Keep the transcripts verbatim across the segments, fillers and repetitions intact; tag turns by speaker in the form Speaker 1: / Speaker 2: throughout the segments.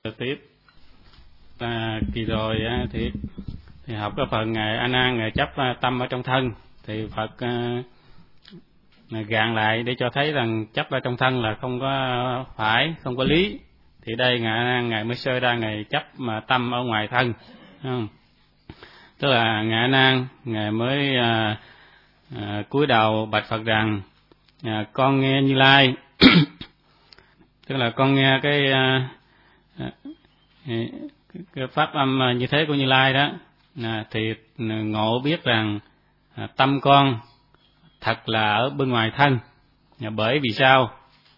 Speaker 1: Tiếp à, kỳ rồi á, thì thì học cái phần ngài A Nan ngài chấp tâm ở trong thân, thì Phật à, gạn lại để cho thấy rằng chấp ở trong thân là không có phải, không có lý. Thì đây ngài A Nan ngài mới sơ ra ngài chấp mà tâm ở ngoài thân, không? Tức là ngài A Nan ngài mới à, à, cúi đầu bạch Phật rằng à, con nghe Như Lai tức là con nghe cái à, cái pháp âm như thế của Như Lai đó, thì ngộ biết rằng tâm con thật là ở bên ngoài thân. Bởi vì sao?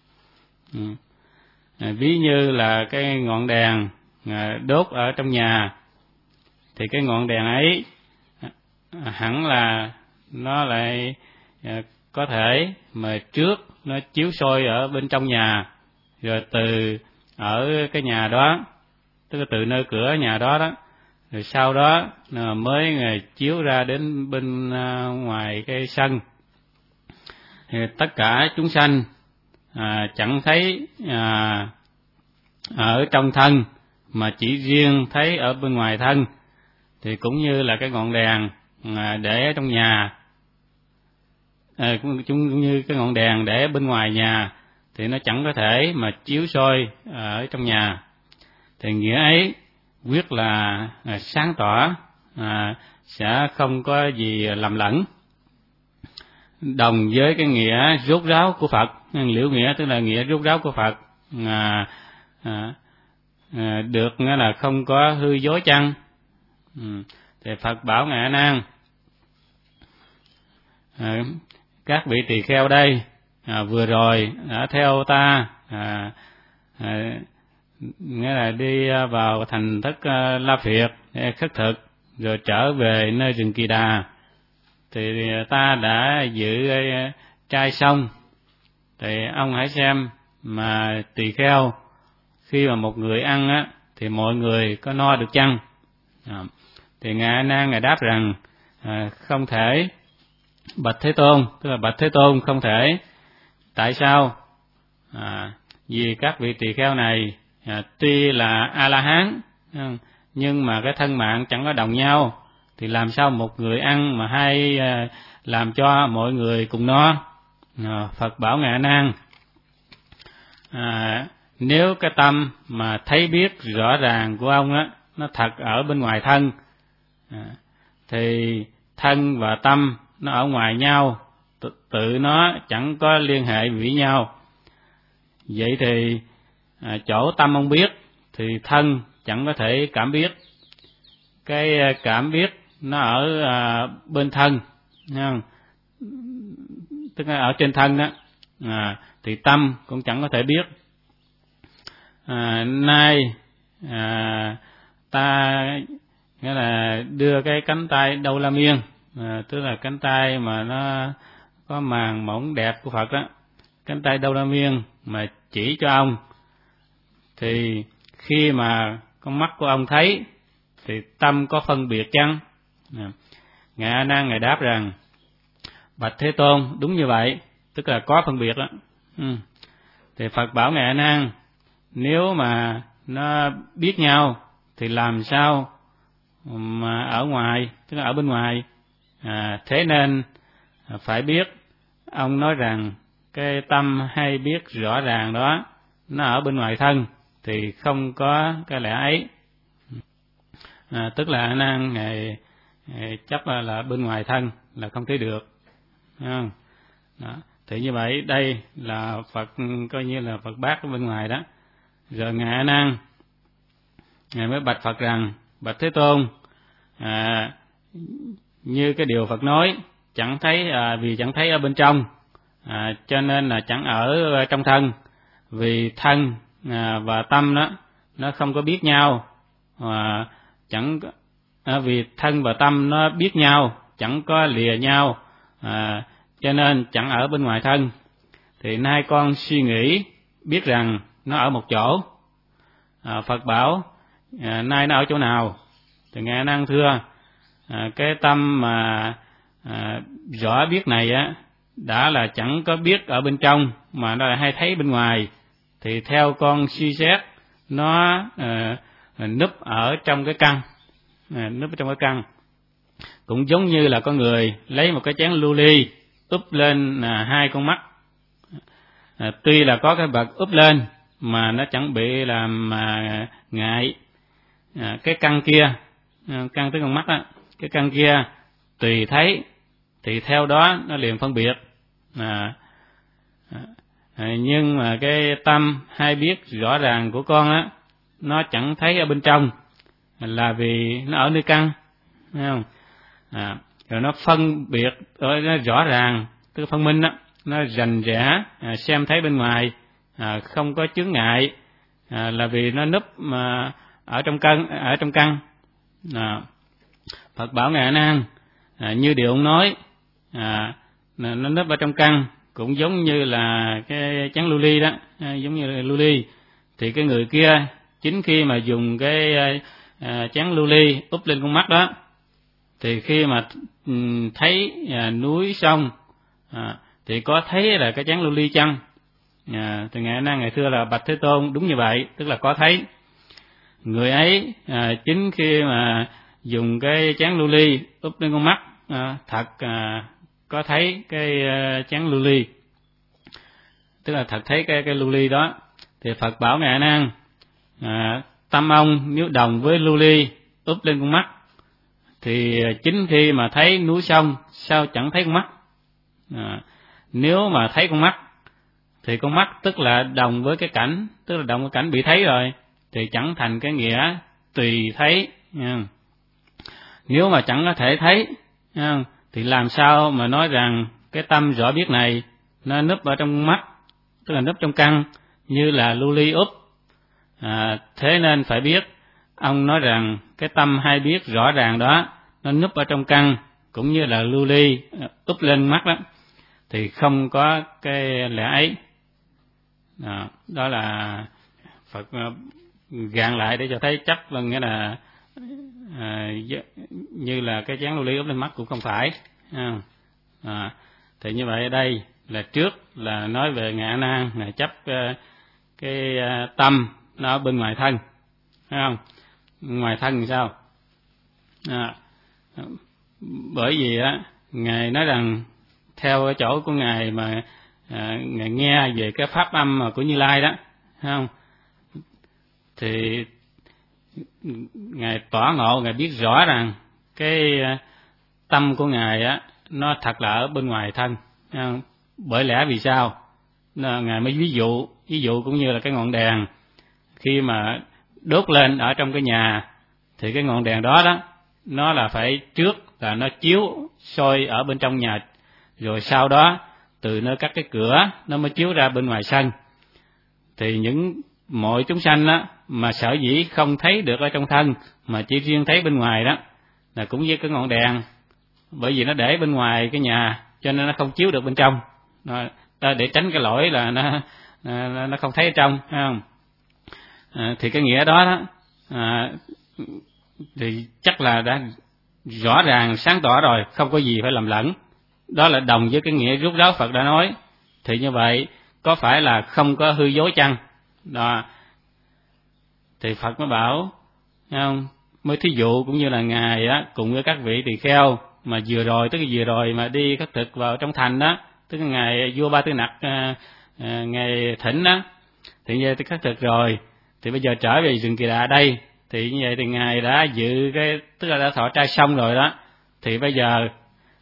Speaker 1: Ví như là cái ngọn đèn đốt ở trong nhà, thì cái ngọn đèn ấy hẳn là nó lại có thể mà trước nó chiếu soi ở bên trong nhà, rồi từ ở cái nhà đó, tức là từ nơi cửa nhà đó đó, rồi sau đó mới chiếu ra đến bên ngoài cái sân. Thì tất cả chúng sanh à, chẳng thấy à, ở trong thân, mà chỉ riêng thấy ở bên ngoài thân. Thì cũng như là cái ngọn đèn à, để ở trong nhà, à, cũng, cũng như cái ngọn đèn để bên ngoài nhà, thì nó chẳng có thể mà chiếu soi ở trong nhà. Thì nghĩa ấy quyết là à, sáng tỏ, à, sẽ không có gì lầm lẫn. Đồng với cái nghĩa rốt ráo của Phật, liễu nghĩa tức là nghĩa rốt ráo của Phật, à, à, à, được nghĩa là không có hư dối chăng. Ừ. Thì Phật bảo ngài A Nan, à, các vị tỳ kheo đây à, vừa rồi đã theo ta à, à, nghĩa là đi vào thành thất uh, La Phiệt để khất thực, rồi trở về nơi rừng Kỳ Đà. Thì ta đã giữ uh, trai xong. Thì ông hãy xem mà tỳ kheo, khi mà một người ăn á, thì mọi người có no được chăng? À, thì ngài A Nan ngài đáp rằng à, không thể, bạch Thế Tôn, tức là bạch Thế Tôn không thể. Tại sao? À, vì các vị tỳ kheo này à, tuy là A La Hán, nhưng mà cái thân mạng chẳng có đồng nhau, thì làm sao một người ăn mà hai à, làm cho mọi người cùng no? À, Phật bảo ngài A Nan, à, nếu cái tâm mà thấy biết rõ ràng của ông á, nó thật ở bên ngoài thân, à, thì thân và tâm nó ở ngoài nhau, tự, tự nó chẳng có liên hệ với nhau. Vậy thì à, chỗ tâm ông biết, thì thân chẳng có thể cảm biết. Cái cảm biết nó ở à, bên thân, nghe không? Tức là ở trên thân đó, à, thì tâm cũng chẳng có thể biết. À, nay à, ta nghĩa là đưa cái cánh tay Đâu La Miên, à, tức là cánh tay mà nó có màng mỏng đẹp của Phật đó, cánh tay Đâu La Miên mà chỉ cho ông, thì khi mà con mắt của ông thấy, thì tâm có phân biệt chăng? À, ngài A Nan ngài đáp rằng bạch Thế Tôn, đúng như vậy, tức là có phân biệt đó. Ừ. Thì Phật bảo ngài A Nan, nếu mà nó biết nhau thì làm sao mà ở ngoài, tức là ở bên ngoài. À, thế nên phải biết. Ông nói rằng cái tâm hay biết rõ ràng đó nó ở bên ngoài thân, thì không có cái lẽ ấy. À, tức là A Nan ngài, ngài chấp là bên ngoài thân là không thấy được. Không? Đó. Thì như vậy đây là Phật coi như là Phật bác ở bên ngoài đó. Rồi ngài A Nan ngài mới bạch Phật rằng bạch Thế Tôn, à, như cái điều Phật nói, chẳng thấy à, vì chẳng thấy ở bên trong, à, cho nên là chẳng ở trong thân. Vì thân à, và tâm đó nó không có biết nhau, à, chẳng à, vì thân và tâm nó biết nhau, chẳng có lìa nhau, à, cho nên chẳng ở bên ngoài thân. Thì nay con suy nghĩ biết rằng nó ở một chỗ. À, Phật bảo à, nay nó ở chỗ nào? Thì ngài A Nan thưa, à, cái tâm mà à, rõ biết này á, đã là chẳng có biết ở bên trong, mà nó là hay thấy bên ngoài. Thì theo con suy xét nó à, núp ở trong cái căn, à, núp ở trong cái căn. Cũng giống như là con người lấy một cái chén lưu ly úp lên à, hai con mắt, à, tuy là có cái vật úp lên mà nó chẳng bị làm à, ngại. À, cái căn kia, à, căn tới con mắt á, cái căn kia tùy thấy thì theo đó nó liền phân biệt. À, à, nhưng mà cái tâm hay biết rõ ràng của con á, nó chẳng thấy ở bên trong, là vì nó ở nơi căn, thấy không? À, rồi nó phân biệt, nó rõ ràng, tức là phân minh á, nó rành rẽ, à, xem thấy bên ngoài, à, không có chướng ngại, à, là vì nó núp mà ở trong căn, ở trong căn. À, Phật bảo ngài A Nan, à, như điều ông nói, à, nó núp ở trong căn, cũng giống như là cái chén lưu ly đó, à, giống như là lưu ly. Thì cái người kia chính khi mà dùng cái à, chén lưu ly úp lên con mắt đó, thì khi mà um, thấy à, núi sông, à, thì có thấy là cái chén lưu ly chăng? À, thì ngài A Nan ngày xưa là bạch Thế Tôn đúng như vậy, tức là có thấy. Người ấy à, chính khi mà dùng cái chén lưu ly úp lên con mắt, à, thật à, có thấy cái uh, chén lưu ly, tức là thật thấy cái cái lưu ly đó. Thì Phật bảo ngài A Nan, à, tâm ông nếu đồng với lưu ly úp lên con mắt, thì chính khi mà thấy núi sông sao chẳng thấy con mắt? À, nếu mà thấy con mắt thì con mắt tức là đồng với cái cảnh, tức là đồng với cảnh bị thấy rồi, thì chẳng thành cái nghĩa tùy thấy nha. Nếu mà chẳng có thể thấy nha, thì làm sao mà nói rằng cái tâm rõ biết này nó núp ở trong mắt, tức là núp trong căn như là lưu ly úp. À, thế nên phải biết, ông nói rằng cái tâm hay biết rõ ràng đó nó núp ở trong căn cũng như là lưu ly úp lên mắt đó, thì không có cái lẽ ấy. À, đó là Phật gạn lại để cho thấy chắc là nghĩa là à, như là cái chén lưu ly úp lên mắt cũng không phải. À, à, thì như vậy ở đây là trước là nói về ngài A Nan, ngài chấp uh, cái uh, tâm nó ở bên ngoài thân, thấy không? Ngoài thân thì sao? À, bởi vì á ngài nói rằng theo cái chỗ của ngài mà à, ngài nghe về cái pháp âm của Như Lai đó, thấy không? Thì ngài tỏ ngộ, ngài biết rõ rằng cái tâm của ngài á nó thật là ở bên ngoài thân. Bởi lẽ vì sao? Ngài mới ví dụ, ví dụ cũng như là cái ngọn đèn khi mà đốt lên ở trong cái nhà, thì cái ngọn đèn đó đó nó là phải trước là nó chiếu soi ở bên trong nhà, rồi sau đó từ nơi các cái cửa nó mới chiếu ra bên ngoài sân. Thì những mọi chúng sanh đó mà sở dĩ không thấy được ở trong thân mà chỉ riêng thấy bên ngoài đó, là cũng với cái ngọn đèn, bởi vì nó để bên ngoài cái nhà cho nên nó không chiếu được bên trong, nó, để tránh cái lỗi là nó nó không thấy ở trong, thấy không? À, thì cái nghĩa đó đó à, thì chắc là đã rõ ràng sáng tỏ rồi, không có gì phải lầm lẫn. Đó là đồng với cái nghĩa rút ráo Phật đã nói. Thì như vậy có phải là không có hư dối chăng? Đó. Thì Phật mới bảo, không? Mới thí dụ cũng như là ngài á cùng với các vị tỳ kheo mà vừa rồi, tức là vừa rồi mà đi khất thực vào trong thành đó, tức là ngài vua Ba Tư Nặc à, à, ngài thỉnh đó, thì như vậy thì khất thực rồi, thì bây giờ trở về rừng Kỳ Đà đây, thì như vậy thì ngài đã dự cái, tức là đã thọ trai xong rồi đó, thì bây giờ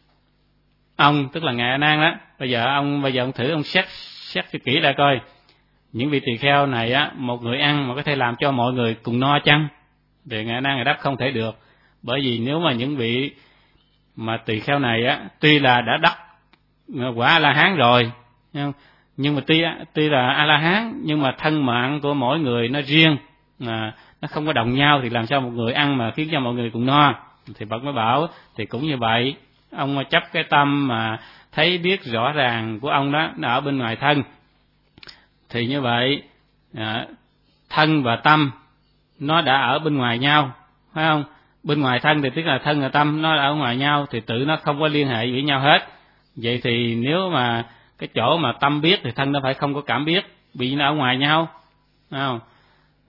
Speaker 1: ông, tức là ngài A Nan đó, bây giờ ông bây giờ ông thử ông xét xét cho kỹ lại coi, những vị tỳ kheo này á, một người ăn mà có thể làm cho mọi người cùng no chăng? Thì ngài A Nan ngài đáp không thể được, bởi vì nếu mà những vị mà tỳ kheo này á, tuy là đã đắc quả A La Hán rồi, nhưng mà tuy tuy là A La Hán nhưng mà thân mạng của mỗi người nó riêng, à, nó không có đồng nhau, thì làm sao một người ăn mà khiến cho mọi người cùng no? Thì Phật mới bảo thì cũng như vậy, ông chấp cái tâm mà thấy biết rõ ràng của ông đó nó ở bên ngoài thân, thì như vậy à, thân và tâm nó đã ở bên ngoài nhau, phải không? Bên ngoài thân thì tức là thân và tâm nó ở ngoài nhau, thì tự nó không có liên hệ với nhau hết. Vậy thì nếu mà cái chỗ mà tâm biết thì thân nó phải không có cảm biết, bị nó ở ngoài nhau, phải không?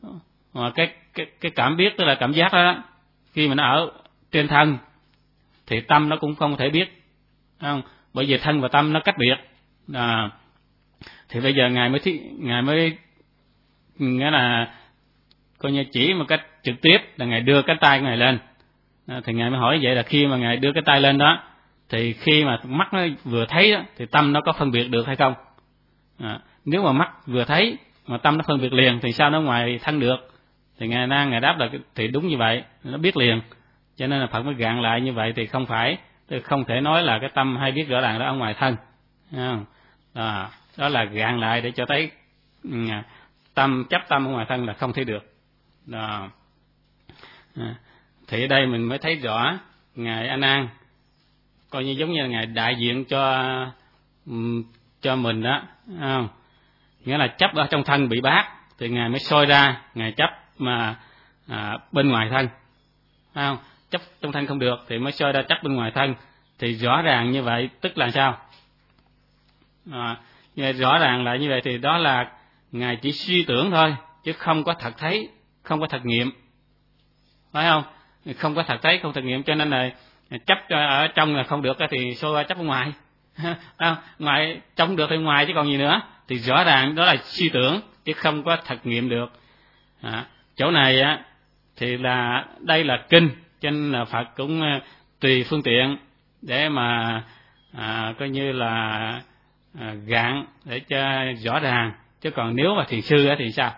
Speaker 1: mà cái cái cái cảm biết tức là cảm giác đó, khi mà nó ở trên thân thì tâm nó cũng không thể biết, không? Bởi vì thân và tâm nó cách biệt. À, thì bây giờ ngài mới thí, ngài mới nghĩa là coi như chỉ một cách trực tiếp là ngài đưa cái tay ngài lên. À, thì ngài mới hỏi vậy là khi mà ngài đưa cái tay lên đó thì khi mà mắt nó vừa thấy đó, thì tâm nó có phân biệt được hay không? À, nếu mà mắt vừa thấy mà tâm nó phân biệt liền thì sao nó ngoài thân được? Thì ngài nan ngài đáp là thì đúng như vậy, nó biết liền. Cho nên là Phật mới gạn lại như vậy, thì không phải, không thể nói là cái tâm hay biết rõ ràng đó ở ngoài thân. À, đó là gạn lại để cho thấy tâm chấp tâm ở ngoài thân là không thể được. Đó. À, thì ở đây mình mới thấy rõ ngài A Nan coi như giống như là ngài đại diện cho cho mình đó, không? Nghĩa là chấp ở trong thân bị bát thì ngài mới soi ra ngài chấp mà à, bên ngoài thân, không? Chấp trong thân không được thì mới soi ra chấp bên ngoài thân. Thì rõ ràng như vậy tức là sao? À, rõ ràng là như vậy thì đó là ngài chỉ suy tưởng thôi chứ không có thật thấy, không có thật nghiệm, phải không? Không có thật thấy, không thật nghiệm, cho nên là chấp ở trong là không được thì soi ra chấp ở ngoài. À, ngoài trong được thì ngoài chứ còn gì nữa. Thì rõ ràng đó là suy tưởng chứ không có thật nghiệm được. À, chỗ này á thì là đây là kinh, cho nên là Phật cũng tùy phương tiện để mà à, coi như là à, gạn để cho rõ ràng. Chứ còn nếu mà thiền sư á thì sao?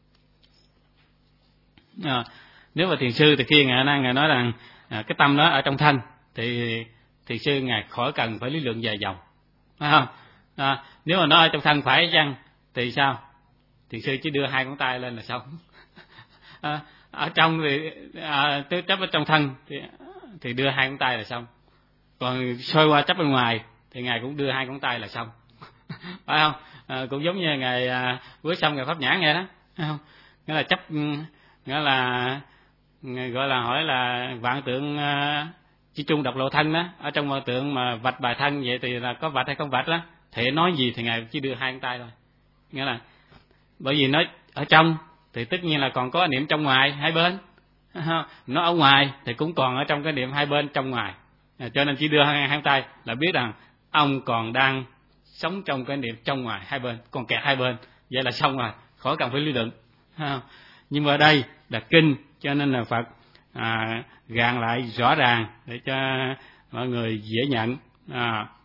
Speaker 1: À, nếu mà thiền sư thì khi ngài năng ngài nói rằng à, cái tâm đó ở trong thân thì thiền sư ngài khỏi cần phải lý luận dài dòng, phải không? À, nếu mà nó ở trong thân phải chăng thì sao? Thiền sư chỉ đưa hai ngón tay lên là xong. À, ở trong thì à, chấp ở trong thân thì, thì đưa hai ngón tay là xong. Còn soi qua chấp bên ngoài thì ngài cũng đưa hai ngón tay là xong. Phải không? À, cũng giống như ngài à, vừa xong ngài pháp nhãn vậy đó, phải không? Nghĩa là chấp, nghĩa là gọi là hỏi là vạn tượng uh, chỉ chung độc lộ thân đó, ở trong vạn tượng mà vạch bài thân vậy thì là có vạch hay không vạch đó, thể nói gì thì ngài chỉ đưa hai ngón tay thôi. Nghĩa là bởi vì nó ở trong thì tất nhiên là còn có niệm trong ngoài hai bên, nó ở ngoài thì cũng còn ở trong cái niệm hai bên trong ngoài, à, cho nên chỉ đưa hai ngón tay là biết rằng ông còn đang sống trong cái niệm trong ngoài hai bên, còn kẹt hai bên, vậy là xong rồi, khỏi cần phải lý luận. Nhưng mà ở đây là kinh, cho nên là Phật à, gạn lại rõ ràng để cho mọi người dễ nhận. À,